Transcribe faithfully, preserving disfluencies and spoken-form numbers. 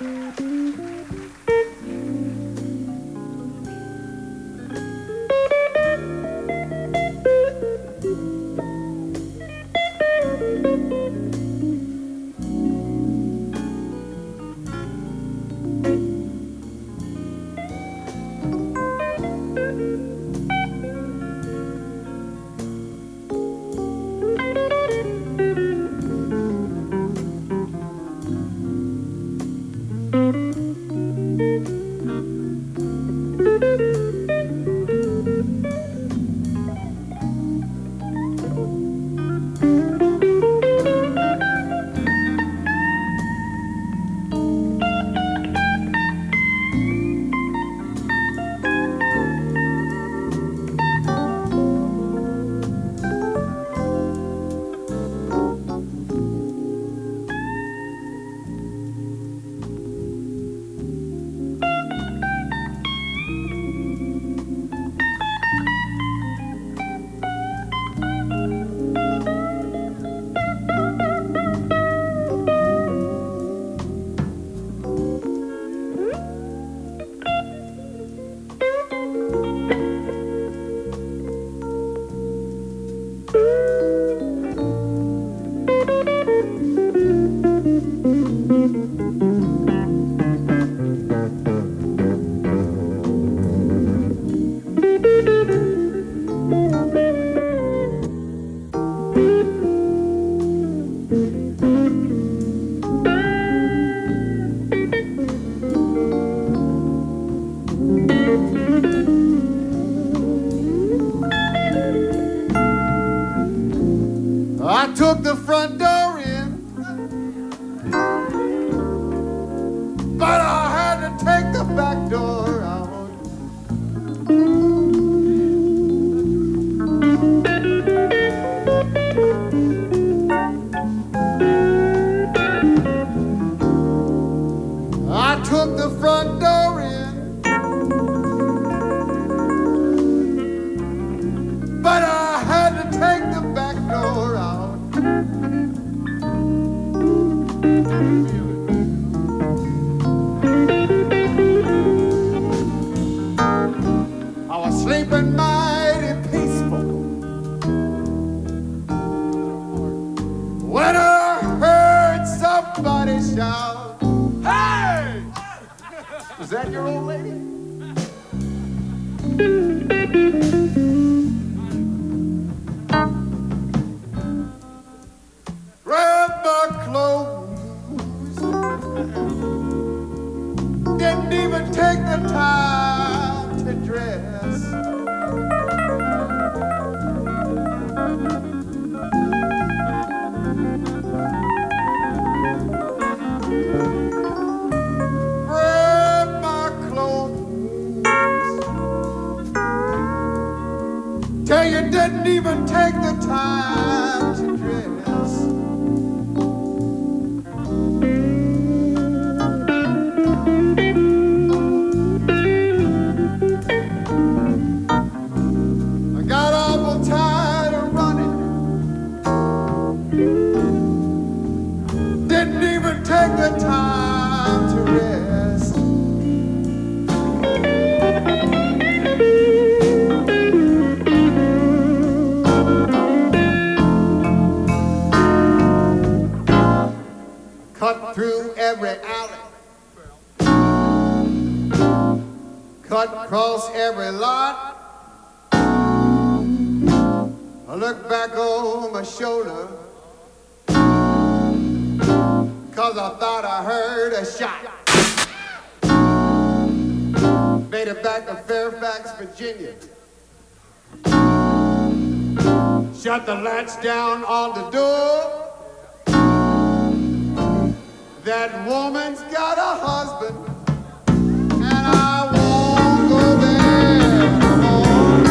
I took the front door in, but I had to take the back door out. I took the front door in, but I had to take the back door out. I was sleeping mighty peaceful when I heard somebody shout, "Hey!" Is that your old lady? Grab my clothes, didn't even take the time to dress. Grab my clothes, tell you didn't even take the time to dress. I got awful tired of running, didn't even take the time to rest. Cut through every alley, cut across every lot. I look back over my shoulder, cause I thought I heard a shot. Made it back to Fairfax, Virginia. Shut the latch down on the door. That woman's got a husband, and I won't go there no more.